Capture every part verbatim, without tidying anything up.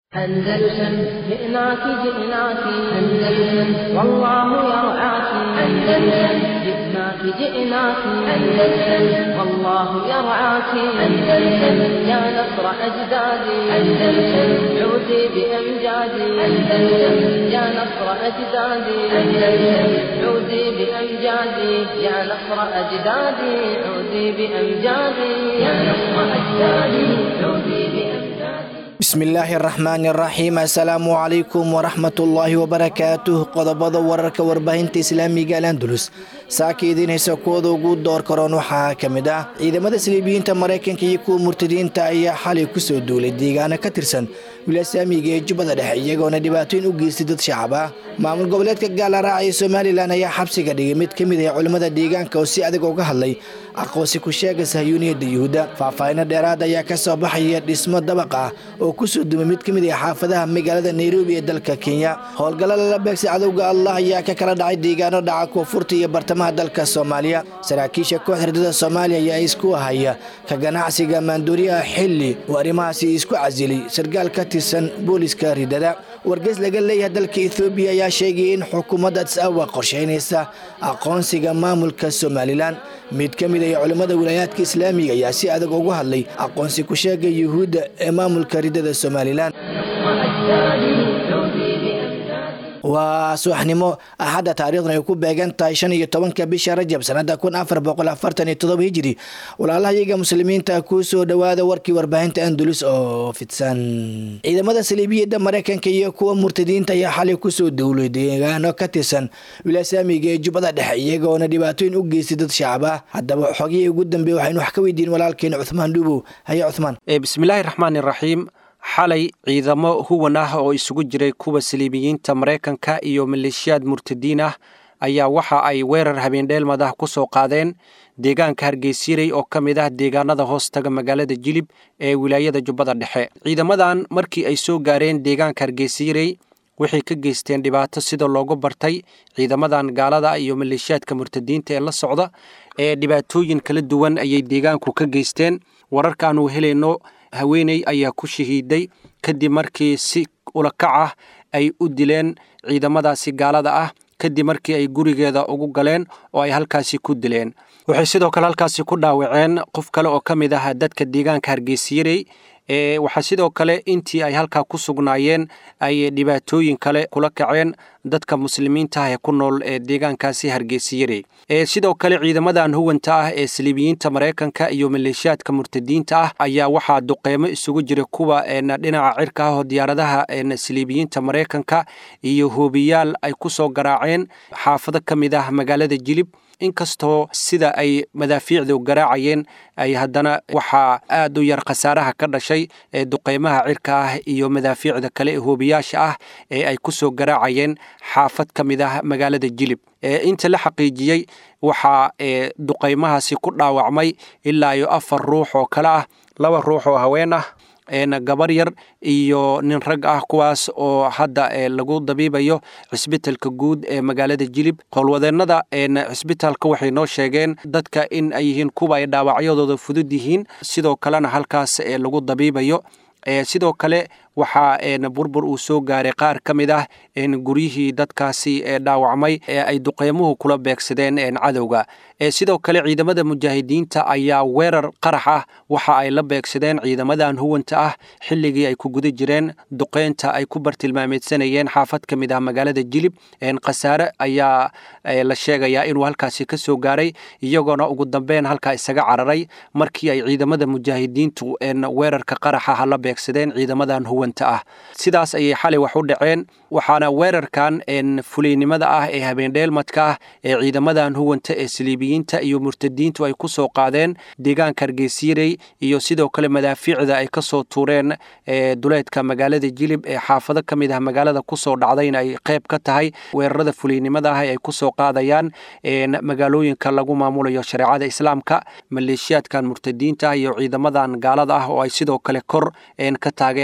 أندلسن جئناك جئناك أندلسن والله يرعاك أندلسن جئناك جئناك أندلسن والله يرعاك أندلسن يا نصر أجدادي أندلسن عودي بأمجادي أندلسن يا نصر أجدادي أندلسن عودي بأمجادي يا نصر أجدادي عودي بأمجادي يا نصر أجدادي عودي بأمجادي. بسم الله الرحمن الرحيم. السلام عليكم ورحمة الله وبركاته. قضبض ورك وربهنت إسلامي قال أندلس ساكيدين هسكودو قود دور كورونا حاكمدا إذا مدى سليبيين تمريكن كي يكون مرتدين تايا حالي كسو دولة ديغانا كترسن ولا سامي جيج بدا دحية قونا دباتين وقيس ضد شعبا معمول قبلتك قال راعي سومالي لانا يا حبسي قديغ ميد كميدا يا علماء ديغان كوسي أدقو قهلي أقوسي كشاق سهيوني ديهودا فافاين ديرادا يا كسو بحية دسمو دبقا وكسو دمي ميد كميدا حافظها مقالة نيروبي دالكا كينيا هول قلال لبكسي عدوغا الله يا ككرا دعي ديغانو دعاكو فرتي برتما dalka Soomaaliya saraakiisha kooxda Soomaaliya ayaa isku haya ka ganacsiga maandooriya xilli warimaasi isku casili sargaal ka tirsan booliska ridada wargeys laga leeyahay dalka Ethiopia ayaa sheegay in xukuumadda Addis qorsheynaysa aqoonsiga maamulka Somaliland mid kamid ah culimada wilaayadka Islaamiga ayaa si adag ugu hadlay aqoonsi ku sheegay Yahuuda ee maamulka ridada Somaliland وسوحنمو أحد تاريخنا يكون بيجان تايشان يتوان كبيش رجب سنة كون أفر بقول أفرتن يتضب هجري ولا الله يجا مسلمين تأكوسو دوادا وركي وربهنت أندلس أو فتسان إذا ماذا سلبية ده مريكان كي يكون مرتدين تيا حالي كوسو دولي دي غانو كتسان ولا سامي جي جبضة دحية غونا دباتين وجي سيدت شعبه حتى حقيقي قدام بيوحين وحكوي دين ولكن عثمان دوبو هيا عثمان. بسم الله الرحمن الرحيم. xalay ciidamo huwanaah oo isugu jiray kuwa Siliibiyiinta Mareykanka iyo maleeshiyad murtadiin ah ayaa waxa ay weerar habeendeel madax ku soo qaadeen deegaanka Hargeysa oo kamid ah deegaanada hoostaga magaalada Jilib ee wilaayada Jubbada Dhexe. Ciidamadan markii ay soo gaareen deegaanka Hargeysa waxay ka geysteen dhibaato sida loogu bartay ciidamadan gaalada iyo maleeshiyadka murtadiinta ee la socda ee dhibaatooyin kala duwan ayay deegaanku ka geysteen. wararkan uu helayno haweeney ayaa ku shahiiday kadib markii si ula kac ah ay u dileen ciidamadaasi gaalada ah kadib markii ay gurigeeda ugu galeen oo ay halkaasi ku dileen. waxay sidoo kale halkaasi ku dhaawaceen qof kale oo kamid ah dadka deegaanka Hargeysa ee waxa sidoo kale intii ay halka ku sugnaayeen ay dhibaatooyin kale kula kaceen dadka muslimiinta ah ee ku nool ee deegaankaasi Hargeysa ee sidoo kale ciidamadan huwanta ah ee Siliibiyiinta Mareykanka iyo maleeshiyadka murtadiinta ah ayaa waxa duqeymo isugu jira kuwa ee dhinaca cirka ah oo diyaaradaha ee Siliibiyiinta Mareykanka iyo hoobiyaal ay ku soo garaaceen xaafado kamid ah magaalada Jilib. inkastoo sida ay madaafiicdu garaacayeen ay haddana waxa aad u yar khasaaraha ka dhashay ee duqeymaha cirka ah iyo madaafiicda kale ee hoobiyaasha ah ee ay ku soo garaacayeen xaafad kamid ah magaalada Jilib. ee inta la xaqiijiyay waxa ee duqeymahaasi ku dhaawacmay ilaa iyo afar ruux oo kala ah laba ruux oo haween ah een gabar yar iyo nin rag ah kuwaas oo hadda lagu dabiibayo cisbitaalka guud ee magaalada Jilib. qolwadeenada een cisbitaalka waxay noo sheegeen dadka in ay yihiin kuwa ay dhaawacyadooda fudud yihiin sidoo kalena halkaas ee lagu dabiibayo. ee sidoo kale waxa een burbur uu soo gaaray qaar kamid ah in guriyihii dadkaasi ee dhaawacmay ee ay duqeymuhu kula beegsadeen een cadawga. ee sidoo kale ciidamada mujaahidiinta ayaa weerar qarax ah waxa ay la beegsadeen ciidamadan huwanta ah xilligii ay ku guda jireen duqeynta ay ku bartilmaameedsanayeen xaafad kamid ah magaalada Jilib. een qasaare ayaa la sheegayaa inuu halkaasi ka soo gaaray iyagoona ugu dambeyn halka isaga cararay markii ay ciidamada mujaahidiintu een weerarka qaraxa la beegsadeen ciidamadan huwanta ah. sidaas ayay xalay wax u dhaceen waxaana weerarkan een fuleynimada ah ee habeendheelmadka ah ee ciidamadan huwanta ee Siliibiyiinta iyo murtadiintu ay ku soo qaadeen deegaanka Hargeysa iyo sidoo kale madaafiicda ay ka soo tuureen ee duleedka magaalada Jilib ee xaafado kamid ah magaalada ku soo dhacdayna ay qayb ka tahay weerarada fuleynimada ah ee ay ku soo qaadayaan een magaalooyinka lagu maamulayo shariicada Islaamka. maleeshiyadkan murtadiinta iyo ciidamadan gaalada ah oo ay sidoo kale kor een ka taageerayaan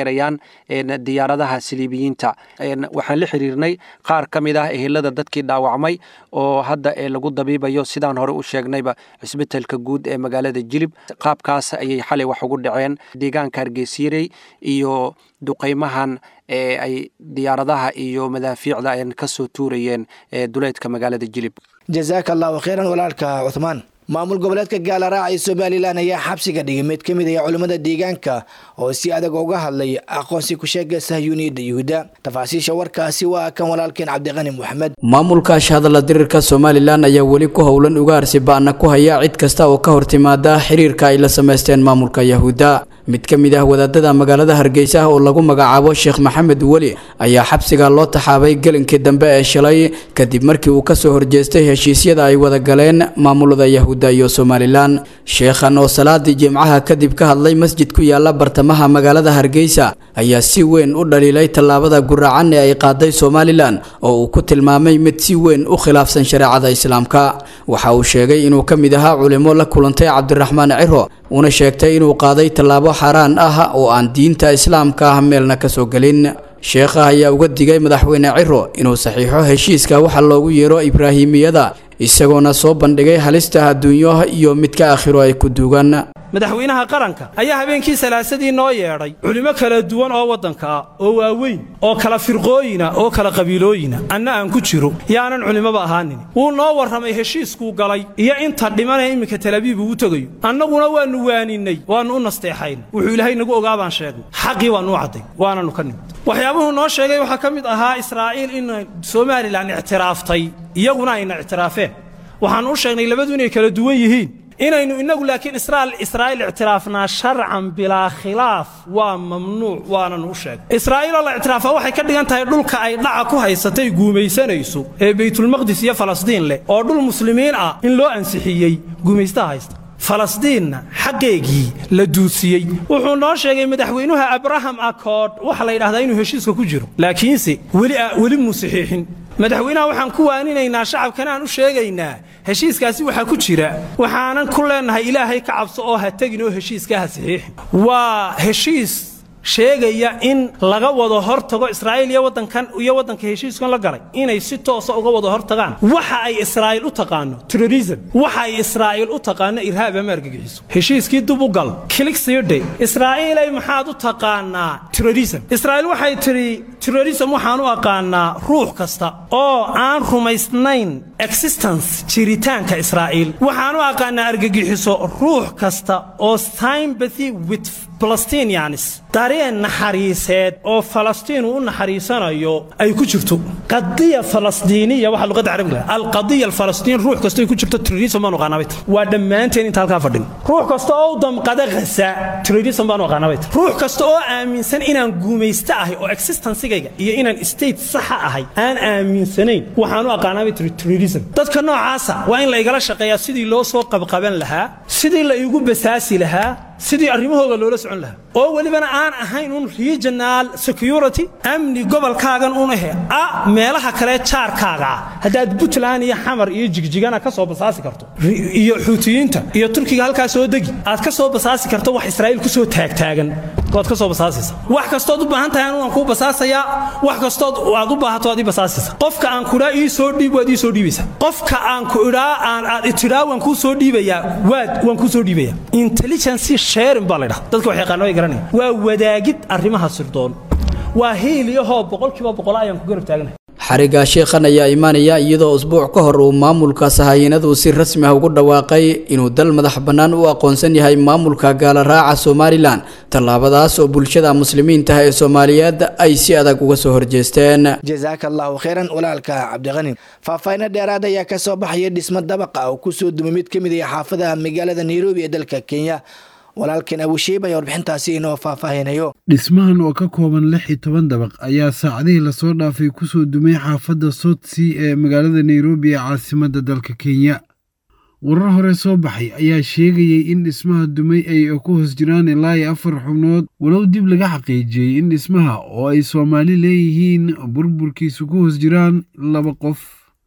diyaaradaha siliibiyiinta. Waxaan la xiriirnay qaar ka mid ah ehelada dadkii dhaawacmay oo hadda lagu dabiibayo sidaan hore u sheegnayba cisbitaalka guud ee magaalada Jilib. qaabkaas ayay xalay wax ugu dhaceen deegaanka Hargeysa iyo duqeymahan ee ay diyaaradaha iyo madaafiicda ay ka soo tuurayeen duleedka magaalada Jilib. Jazakallahu khairan walaalka Uthman. maamul goboleedka Gaalaraca ee Soomaaliland ayaa xabsiga dhigay mid ka mid ah culimada deegaanka oo si adag uga hadlay aqoonsi ku sheegay Sahyuuniyadda Yuhuudda. tafaasiisha warkaasi waa kan walaalkeen Cabdiqani Maxamed. maamulka shahadada dirirka Soomaaliland ayaa wali ku howlan ugaarsi baana ku haya cid kasta oo ka hortimaada xiriirka ay la sameysteen maamulka Yahuudda. mid ka mid ah wadaadada magaalada Hargeysa oo lagu magacaabo Sheekh Maxamed Wali ayaa xabsiga loo taxaabay galinkii dambe ee shalay kadib markii uu ka soo horjeestay heshiisyada ay wada galeen maamulada Yahuudda iyo Soomaaliland. sheekhan oo salaadii jimcaha kadib ka hadlay masjid ku yaala bartamaha magaalada Hargeysa ayaa si weyn u dhaliilay tallaabada guracan ee ay qaaday Soomaaliland oo uu ku tilmaamay mid si weyn u khilaafsan shariicada Islaamka. waxa uu sheegay inuu ka mid ahaa culimo la kulantay Cabdiraxmaan Ciro una sheegtay inuu qaaday tallaabo xaraan ah oo aan diinta Islaamka ah meelna ka soo galin. sheekha ayaa uga digay madaxweyne Ciro inuu saxiixo heshiiska waxa loogu yeero Ibraahimiyada isagoona soo bandhigay halista adduunyo iyo midka aakhiro ay ku duugan. madaxweynaha qaranka ayaa habeenkii salaasadii noo yeedhay culimo kala duwan oo wadanka ah oo waaweyn oo kala firqooyina oo kala qabiilooyina anna aan ku jiro yaanan culimaba ahaanin. wuu noo warramay heshiiskuu galay iyo inta dhimanaya iminka Tel Aviv uu tagayo. annaguna waanu waaninay waanu u nasteexayn wuxuu Ilaahay nagu ogaabaan sheegay xaqii waanu caday waananu ka nimid. waxyaabuhu noo sheegay waxa ka mid ahaa Israa'iil in Soomaaliland ictiraaftay iyaguna ayna ictiraafeen. waxaan u sheegnay labadu inay kala duwan yihiin inaynu inagu laakiin Israa'iil Israa'iil ictiraafna sharcan bilaa khilaaf waa mamnuuc waana noo sheegay. Israa'iil la ictiraafa waxay ka dhigan tahay dhulka ay dhaca ku haysatay guumaysanayso ee Baytul Maqdis iyo Falastiin leh oo dhul muslimiin ah in loo ansixiyay guumaysta haysta. Falastiin xaqeegii la duusiyay wuxuu noo sheegay madaxweynaha Abraham Accord waxa la yiraahdaa inuu heshiiska ku jiro laakiinse wali wali musaxiixin. madaxweynaha waxaan ku waaninaynaa shacabkana aan u sheegaynaa heshiiskaasi waxa ku jira waxaanan ku leenahay Ilaahay ka cabso oo ha tagin oo heshiiska ha saxiixin. waa heshiis sheegaya in laga wada hortago Israa'iil iyo wadankan iyo wadanka heshiiskan la galay inay si toos ah uga wada hortagaan waxa ay Israa'iil u taqaano terrorism waxa ay Israa'iil u taqaano irhaab ama argagixiso. heshiiskii dib u gal click sayday Israa'iil ay maxaad u taqaanaa terrorism. Israa'iil waxay tiri terrorism waxaan u aqaanaa ruux kasta oo aan rumaysnayn existence jiritaanka Israa'iil. waxaan u aqaanaa argagixiso ruux kasta oo sympathy with Palestinians dareen naxariiseed oo Falastiin u naxariisanayo ay ku jirto qadiya Falastiiniya waxa luqada Carabiga al-qadiya al-Falastiin ruux kasta ay ku jirto terrorism baan u qanaabay waa dhamaanteen inta halka fadhin. ruux kasta oo damqada Gaza terrorism baan u qanaabay. ruux kasta oo aaminsan inaan guumaysta ahay oo existence-gayga iyo inaan state sax ahay aan aaminsanayn waxaan u aqaanay terrorism. dadka noocaasa waa in la igala shaqeeyaa sidii loo soo qabqaban lahaa sidii la igu basaasi lahaa sidii arrimahooda loola socon lahaa oo walibana aan ahayn un regional security amni gobolkaagan un ahe ah meelaha kale jaarkaaga hadaad Puntland iyo Xamar iyo Jigjigana ka soo basaasi karto iyo Xuutiyiinta iyo Turkiga halkaas soo degi aad ka soo basaasi karto wax Israa'iil ku soo taag taagan dood ka soo basaasaysa. wax kasto u baahan tahay aan ku basaasaya wax kasto aad u baahato aad basaasaysa. qofka aan ku ii soo dhiib waad ii soo dhiibaysa. qofka aan ku iraa aan aad itiraawan ku soo dhiibaya waad waan ku soo dhiibaya. intelligence sharing baa la yiraahdaa dadku waxay yaqaanay garanay waa wadaagid arrimaha sirdoon waa heeliyaho boqolkiiba boqol ayaan ku garab taaganahay. xariga sheekhan ayaa imaanaya iyadoo usbuuc ka hor uu maamulka sahaayinadu si rasmi ah ugu dhawaaqay inuu dal madax bannaan u aqoonsan yahay maamulka Gaalaraca Soomaaliland. tallaabadaas oo bulshada muslimiinta ee Soomaaliyeed ay si adag uga soo horjeesteen. jazakallahu khairan walaalka Cabdiqani. faafayna dheeraad ayaa ka soo baxay dhismo dabaqa oo ku soo dumay mid ka mid ah xaafadaha magaalada Nairobi ee dalka Kenya. walaalkeen Abushiiba ayaa warbixintaasi inoo faahfaahinayo. dhismahan oo ka kooban lix iyo toban dabaq ayaa saacadihii la soo dhaafay ku soo dumay xaafadda Sotsea ee magaalada Nairobi ee caasimadda dalka Kenya. warar hore soo baxay ayaa sheegayay in dhismaha dumay ay ku hoos jiraan ilaa afar xubnood walow dib laga xaqiijiyay in dhismaha oo ay Soomaali leeyihiin burburkiisu ku hoos jiraan laba qof.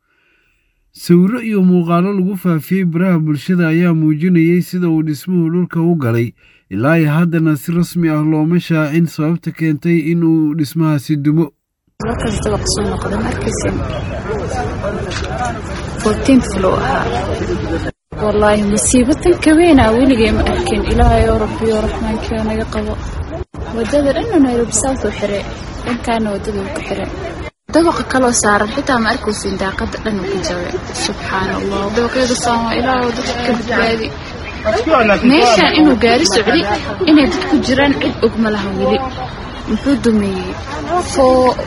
sawirro iyo muuqaallo lagu faafiyay baraha bulshada ayaa muujinayay sida uu dhismuhu dhulka u galay ilaa iyo haddana si rasmi ah looma shaacin sababta keentay inuu dhismahaasi dumo. والله مصيبة كبيرة ولقي ما أركن إلهي يا ربي يا رحمن كان يقوى ودادر إنه نيروبي ساوث وحراء إن كان ودادر وكحراء دبق كلو سارة حتى ما أركو سنداقة لأنه كجوي سبحان الله دبق يد الصامة إلهي ودادر كبيرة ميشا إنه قاري سعودي إنه يدكو جيران عد أقملها ولي محودو مي فو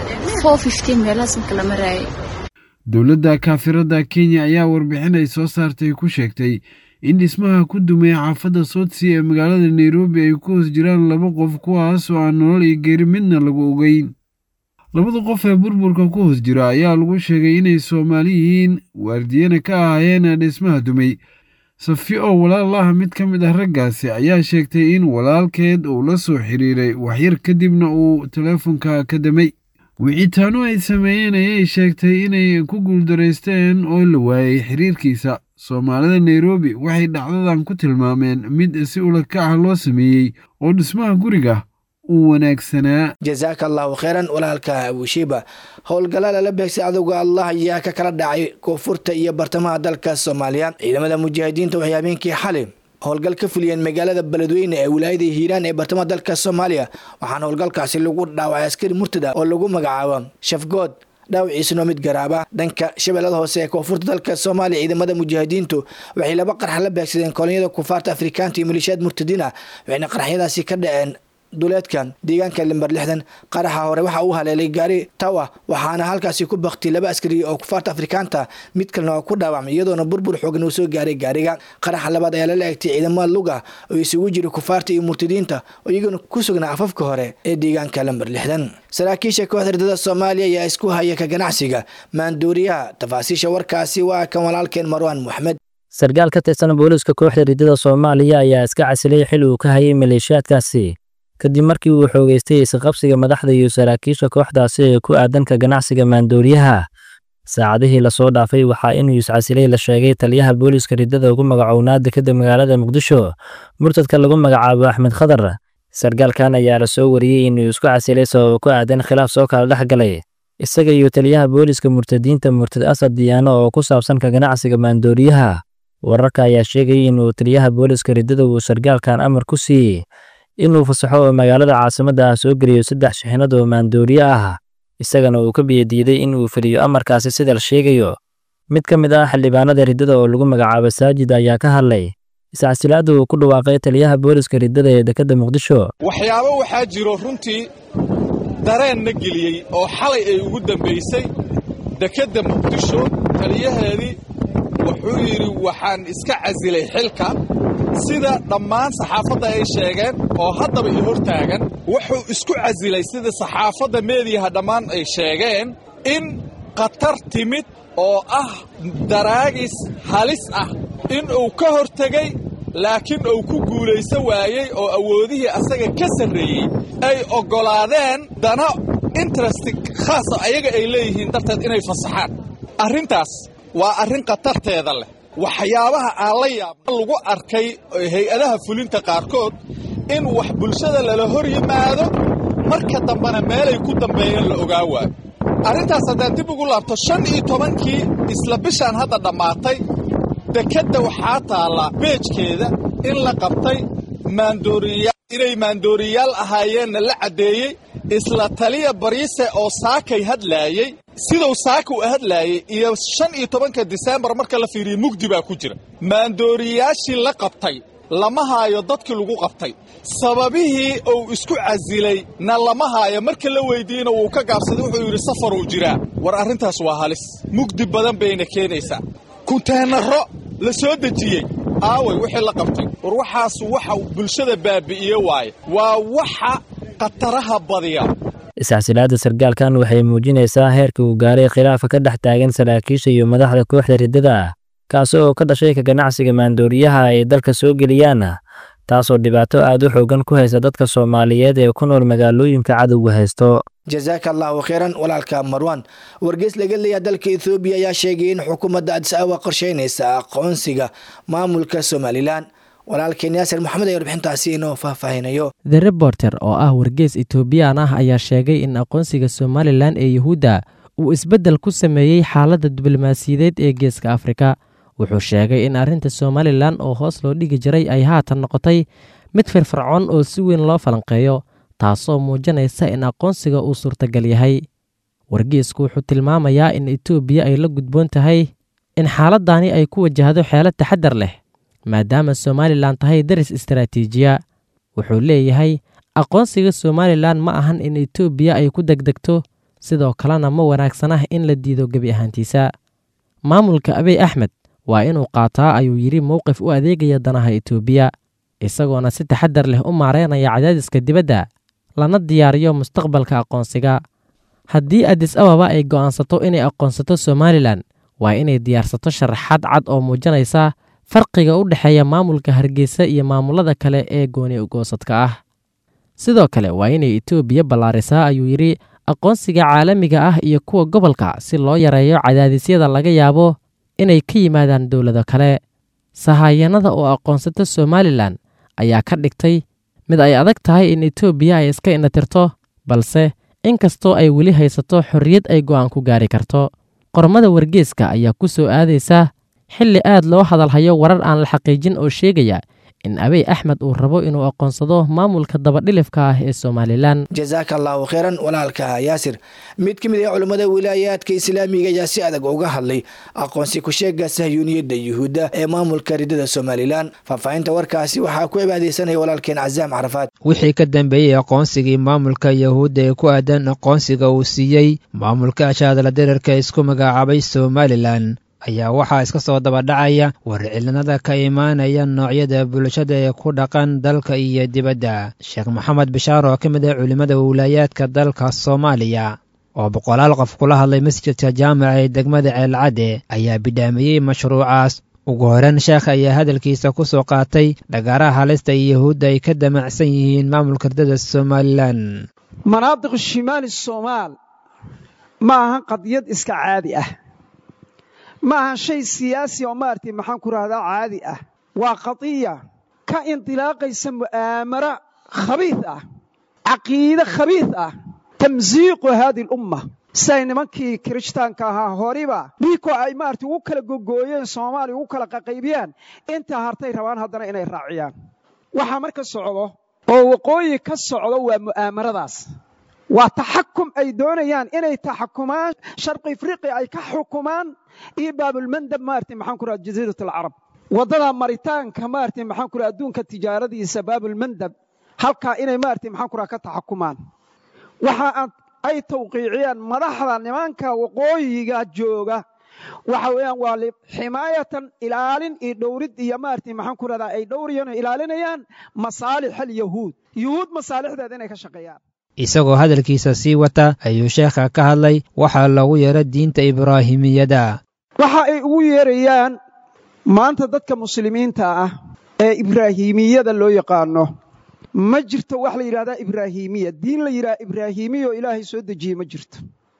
فو فيفتين ميلاسم كلا مراي. dowladda kaafirada Kenya ayaa warbixin ay soo saartay ku sheegtay in dhismaha ku dumay xaafadda Sotsi ee magaalada Nairobi ay ku hoos jiraan laba qof kuwaas oo aan nolol iyo geeri midna lagu ogeyn. labada qof ee burburka ku hoos jira ayaa lagu sheegay inay Soomaali yihiin waardiyana ka ahaayeen dhismaha dumay. Safi oo walaalaha mid ka mid ah raggaasi ayaa sheegtay in walaalkeed uu la soo xiriiray waxyar kadibna uu teleefanka ka damay. wicitaano ay sameeyeen ayay sheegtay inay ku guuldareysteen oo la waayay xiriirkiisa. Soomaalida Nairobi waxay dhacdadan ku tilmaameen mid si ula kac ah loo sameeyay oo dhismaha guriga uu wanaagsanaa. jazakallahu khairan walaalka Abushiba. howlgallada la beegsay cadowga Allah ayaa ka kala dhacay koonfurta iyo bartamaha dalka Soomaaliya. ciidamada mujaahidiinta waxay habeenkii xalay howlgal ka fuliyeen magaalada Beledweyne ee wilaayada Hiiraan ee bartamaha dalka Soomaaliya. waxaana howlgalkaasi lagu dhaawacay askari murtada oo lagu magacaabo Shafgood dhaawiciisuna mid garaaba. dhanka shabeellada hoose ee koonfurta dalka Soomaaliya ciidamada mujaahidiintu waxay laba qarx la beegsadeen kolonyada kufaarta Afrikaanta iyo maleeshiyad murtadiina waxayna qarxyadaasi ka dhaceen duleedkan deegaanka lambar lixdan. qaraxa hore waxa uu haleelay gaari tawa waxaana halkaasi ku baqtay laba askari oo kufaarta Afrikaanta mid kalena oo ku dhaawacmay iyadoona burbur xooggan uu soo gaaray gaariga. qaraxa labaad ayaa la eegtay ciidamada luga oo isugu jiray kufaarta iyo murtadiinta oo iyaguna ku sugnaa afafka hore ee deegaanka lambar lixdan. saraakiisha kooxda ridada Soomaaliya ayaa isku haya ka ganacsiga maanduuriyaha. tafaasiisha warkaasi waa kan walaalkeen Marwan Maxmed. sargaal ka tirsan booliska kooxda ridada Soomaaliya ayaa iska casilay xil uu ka hayay maleeshiyaadkaasi kadib markii uu xoogeystay isqabsiga madaxda iyo saraakiisha kooxdaasi ee ku aadan ka ganacsiga maandooriyaha. saacadihii la soo dhaafay waxaa inuu iscasilay la sheegay taliyaha booliska ridada ugu magacownaa dekedda magaalada Muqdisho murtadka lagu magacaabo Axmed Khadar. sargaalkan ayaa la soo wariyay inuu isku casilay sabab ku aadan khilaaf soo kala dhaxgalay isaga iyo taliyaha booliska murtadiinta Murtad Asad Diyaano oo ku saabsan ka ganacsiga maandooriyaha. wararka ayaa sheegay inuu taliyaha booliska ridada uu sargaalkan amar ku siiyay inuu fasaxo magaalada caasimadda ah soo geliyo saddex shixnad oo maandooriye ah isagana uu ka biyadiiday inuu fuliyo amarkaasi sida la sheegayo. mid ka mid ah xildhibaanada ridada oo lagu magacaabo Saajid ayaa ka hadlay iscasilaadda uu ku dhawaaqay taliyaha booliska ridada ee dekedda Muqdisho. waxyaabo waxaa jiro runtii dareen na geliyey oo xalay ay ugu dambeysay dekedda Muqdisho. taliyaheedii wuxuu yidhi waxaan iska casilay xilka sida dhammaan saxaafadda ay sheegeen oo haddaba i hortaagan. wuxuu isku casilay sida saxaafadda meediyaha dhammaan ay sheegeen in khatar timid oo ah daraagis halis ah in uu ka hortegay laakiin uu ku guulaysan waayey oo awoodihii asaga ka sarreeyey ay oggolaadeen dana interest khaasa ayaga ay leeyihiin darteed inay fasaxaan. arrintaas waa arrin khatarteeda leh. waxyaabaha aan la yaab lagu arkay hay-adaha fulinta qaarkood in wax bulshada lala hor yimaado marka dambena meelay ku dambeeyeen la ogaa waayo. arrintaas haddaan dib ugu laabto shan iyo tobankii isla bishaan hadda dhammaatay dekedda waxaa taalla beejkeeda in la qabtay maandooriyaal inay maandooriyaal ahaayeenna la caddeeyey. isla taliya bariise oo saakay hadlaayey siduu saaka u hadlaayey iyo shan iyo tobanka Diseembar marka la fiiriyo mugdi baa ku jira. maandooriyaashii la qabtay lama haayo dadkii lagu qabtay. sababihii uu isku casilay na lama haayo. marka la weydiina wuu ka gaabsaday wuxuu yidhi safar uu jiraa. war arrintaas waa halis mugdi badan bayna keenaysaa. kunteenaro la soo dejiyey aaway wixii la qabtay. war waxaas waxa bulshada baabi'iye waaye waa waxa qataraha badiya. iscasilaadda sargaalkan waxay muujinaysaa heerka uu gaaray khilaafka ka dhex taagan saraakiisha iyo madaxda kooxda ridada kaas oo ka dhashay ka ganacsiga maandooriyaha ay dalka soo geliyaan taasoo dhibaato aad u xoogan ku haysa dadka Soomaaliyeed ee ku nool magaalooyinka cadowga haysto. jazakallahu khairan walaalka Marwan. wargeys laga leeyahay dalka Ethiopia ayaa sheegay in xukuumadda Addis Ababa qorsheynaysa aqoonsiga maamulka Somaliland. walaalkeen yaasir maxamed ayaa warbixintaasi inoo faahfaahinayo. The Reporter oo ah wargeys Itoobiyaan ah ayaa sheegay in aqoonsiga Somaliland ee Yahuuda uu isbeddel ku sameeyey xaaladda diblomaasiyadeed ee Geeska Afrika. Wuxuu sheegay in arrinta Somaliland oo hoos loo dhigi jiray ay haatan noqotay mid firfircoon oo si weyn loo falanqeeyo, taasoo muujinaysa in aqoonsiga uu suurtagal yahay. Wargeysku wuxuu tilmaamayaa in Itoobiya ay la gudboon tahay in xaaladdaani ay ku wajahdo xeelad taxaddar leh, maadaama Somaliland tahay daris istaraatiijiya. Wuxuu leeyahay aqoonsiga Somaliland ma ahan in Itoobiya ay ku degdegto, sidoo kalena ma wanaagsana in la diido gebi ahaantiisa. Maamulka Abiy Ahmed waa inuu qaataa ayuu yiri mowqif u adeegaya danaha Itoobiya, isagoona si taxaddar leh u maareynaya cadaadiska dibadda, lana diyaariyo mustaqbalka aqoonsiga. Haddii Addis Ababa ay go'aansato inay aqoonsato Somaliland, waa inay diyaarsato sharaxaad cad oo muujinaysa farqiga u dhexeeya maamulka Hargeysa iyo maamulada kale ee gooni ugoosadka ah. Sidoo kale waa inay Itoobiya ballaarisaa ayuu yiri aqoonsiga caalamiga ah iyo kuwa gobolka si loo yareeyo cadaadisyada laga yaabo inay ka yimaadaan dowlado kale. Sahayanada oo aqoonsata Somaliland ayaa ka dhigtay mid ay adag tahay in Itoobiya ay iska inatirto, balse inkastoo ay weli haysato xorriyad ay go'aan ku gaari karto. Qormada wargeyska ayaa ku soo aadaysa xilli aad loo hadalhayo warar aan la xaqiijin oo sheegaya in Abiy Ahmed uu rabo inuu aqoonsado maamulka dabadhilifka ah ee Somaliland. Jazakallahu khairan walaalka Yaasir. Mid ka mid ah culimada wilaayaadka Islaamiga ayaa si adag uga hadlay aqoonsi ku sheegga Sahyuuniyadda Yahuuda ee maamulka ridada Somaliland. Faahfaahinta warkaasi waxaa ku cibaadeysanaya walaalkeen Cazaam Carafaad. Wixii ka dambeeyay aqoonsigii maamulka Yahuuda ee ku aadan aqoonsiga uu siiyey maamulka Ashaadala Dhererka isku magacaabay Somaliland ayaa waxaa iska soo daba dhacaya warcilinada ka imaanaya noocyada bulshada ee ku dhaqan dalka iyo dibadda. Sheekh Maxamed Bishaar oo ka mid ah culimada wilaayaadka dalka Soomaaliya oo boqolaal qof kula hadlay masjidka jaamaca ee degmada Ceelcadde ayaa bidhaamiyey mashruucaas. Ugu horreyn sheekh ayaa hadalkiisa ku soo qaatay dhagaaraha halista Yahuudda ay ka damacsan yihiin maamulka ridada Somaliland. Manaadiq shimaali Soomaal ma aha qadiyad iska caadi ah, ma aha shay siyaasi oo maartay maxaan ku raahdaa caadi ah. waa qadiya ka indilaaqaysa mu'aamara khabiith ah, caqiide khabiith ah, tamsiiqu haadihi lumma. say nimankii kirishtaanka ahaa horiba dhiikoo ay maartay ugu kala gogooyeen Soomaaliya ugu kala qaqaybiyaan, inta hartay rabaan haddana inay raaciyaan. waxaa marka socdo oo waqooyi ka socdo waa mu'aamaradaas, waa taxakum ay doonayaan inay taxakumaan sharqi Afriqiya ay ka xukumaan iyo baabulmandab maartay maxaan ku raad jasiiratul carab. wadada maritaanka maartay maxaan ku raad adduunka tijaaradiisa baabulmandab halka inay maartay maxaan ku raad ka taxakumaan. waxa ay tawqiiciyaan madaxda nimanka waqooyiga jooga waxa weeyaan waa ximaayatan ilaalin iyo dhowrid iyo maartay maxaan ku raad ay dhowriyaan ilaalinayaan masaalix al-yahuud yahuud masaalixdeeda inay ka shaqeeyaan. isagoo hadalkiisa sii wata ayuu sheekha ka hadlay waxa lagu yeero diinta Ibraahimiyada. waxa ay ugu yeerayaan maanta dadka muslimiinta ah ee Ibraahimiyada loo yaqaano ma jirto wax la yiraahdo Ibraahimiya. diin la yiraahdo Ibraahimiyo Ilaahay soo dejiyay ma jirto.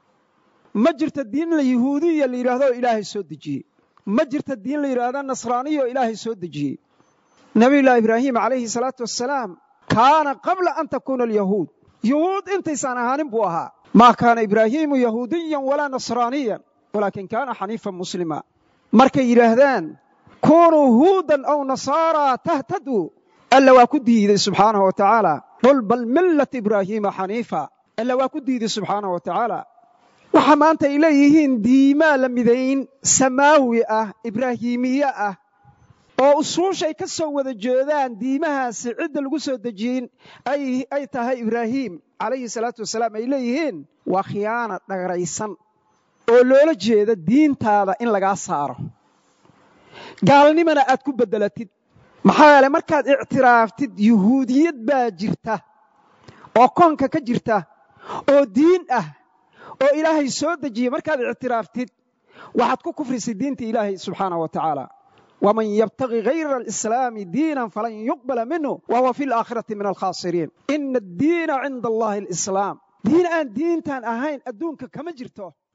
ma jirto diin la Yahuudiya la yiraahdo Ilaahay soo dejiyay. ma jirto diin la yiraahdo Nasraaniyo Ilaahay soo dejiyay. Nabi Ibraahim alayhi salatu wassalaam kaana qabla an takuna al-yahuud يهود انت سانهانين بوها. ما كان إبراهيم يهوديا ولا نصرانيا ولكن كان حنيفا مسلما. مركي يرهدان كونوا هودا أو نصارى تهتدوا ألا وكدي سبحانه وتعالى قل بل ملة إبراهيم حنيفا ألا وكدي سبحانه وتعالى. وحمانت إليهن ديما لمدين سماوية إبراهيمية oo usuushay ka soo wada jeedaan diimahaas cid lagu soo dajin ay ay tahay Ibraahim alayhi salatu wasalaam ay leeyihiin waa khiyaano dhagaraysan oo loola jeeda diintaada in laga saaro gaalnimana aad ku bedelatid. maxaa yeelay markaad ictiraaftid yahuudiyad baa jirta oo koonka ka jirta oo diin ah oo Ilaahay soo dajiyay, markaad ictiraaftid waxaad ku kufrisay diinta Ilaahay subhanahu wa ta'ala. ومن يبتغي غير الإسلام دينا فلن يقبل منه وهو في الآخرة من الخاسرين. إن الدين عند الله الإسلام. دين أن دين تان أهين أدونك كما جرته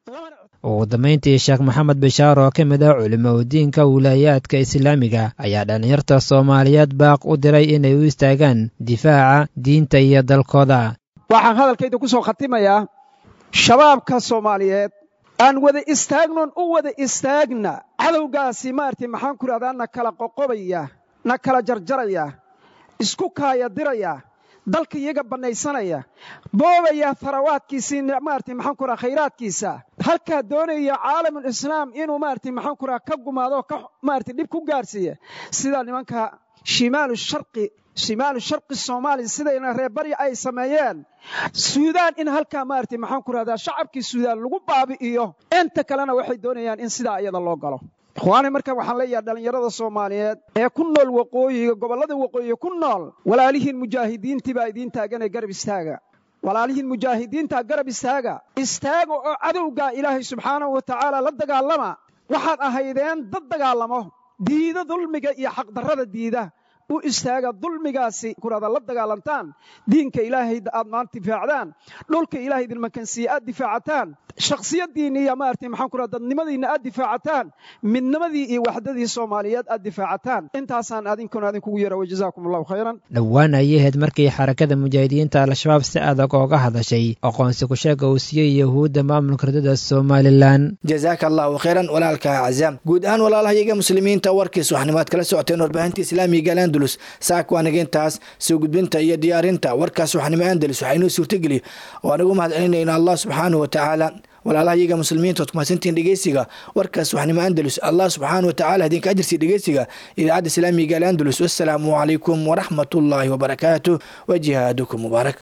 ugu dambayntii sheekh maxamed bishaar oo ka mid ah culimo diinka wilaayaadka islaamiga ayaa dhallinyarta soomaaliyeed baaq u diray inay u istaagaan difaaca diinta iyo dalkooda. waxaan hadalkayda ku soo khatimayaa shabaabka soomaaliyeed aan wada istaagnoon u wada istaagna cadowgaasi maartay maxaan ku rahdaa na kala qoqobaya na kala jarjaraya isku kaaya diraya dalka iyaga banaysanaya boobaya tharawaadkiisii maartay maxaan ku rahaa khayraadkiisa halkaa doonaya caalamul islaam inuu maartay maxaan ku rahaa ka gumaado ka maartay dhib ku gaarsiiya sida nimanka shimaalu sharqi shimaalu sharqi Soomaaliya sidayna reer bari ay sameeyeen Suudaan in halkaa maartay maxaan ku rahdaa shacabkii Suudaan lagu baabi'iyo inta kalena waxay doonayaan in sidaa iyada loo galo. ikhwaani marka waxaan leeyahay dhalinyarada Soomaaliyeed ee ku nool waqooyiga gobolada waqooyiga ku nool walaalihiin mujaahidiintii baa idin taagan ee garab istaaga walaalihiin mujaahidiinta garab istaaga istaaga oo cadowga Ilaahay subxaanahu wa ta'aala la dagaalama waxaad ahaydeen dad dagaalamo diida dulmiga iyo xaq darrada diida u istaaga dulmigaasi kurada la dagaalantaan diinka Ilaahay aad maanta difaacdaan dhulka Ilaahay idin makansiya aad difaacataan shakhsiyadiina iyo maartay maxaan ku radaa dadnimadiina aad difaacataan midnimadii iyo waxdadii Soomaaliyeed aad difaacataan intaasaan adinkuna adinkugu yeero wajazaakumullahu khayran. dhawaan ayay ahayd markii xarakada mujaahidiinta al-shabaab si adag uga hadashay aqoonsi ku sheega uu siiyay yahuudda maamulka ridada Somaliland. jazaakallahu khayran walaalka azam guud ahaan walaalahayaga muslimiinta warkiis waxnimaad kala socoteen warbaahinta islaamiga Andalus saak waanageentaas soo gudbinta iyo diyaarinta warkaas waxnimo Andalus waxa inoo suurtageli oo anagu mahadcelinayna Allah subhanahu wa ta'ala walaalahayaga muslimiinta oo kumasantiin dhageysiga warkaas waxnimo Andalus Allah subhanahu wa ta'ala idinka ajirsi dhageysiga idaacada islaamiga Andalus. Wassalaamu alaykum wa rahmatullahi wa barakatuh wa jihadukum mubarak.